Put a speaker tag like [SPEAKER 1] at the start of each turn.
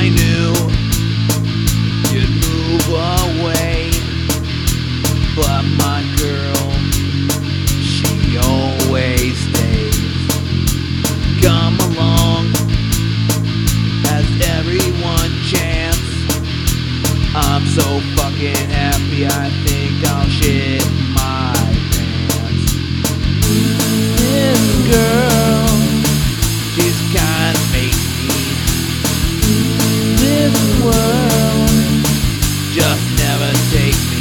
[SPEAKER 1] I knew you'd move away, but my girl, she always stays. Come along, has everyone chance. I'm so fucking happy, I think I'll shit my pants. This girl, she's kinda makes me. This world just never takes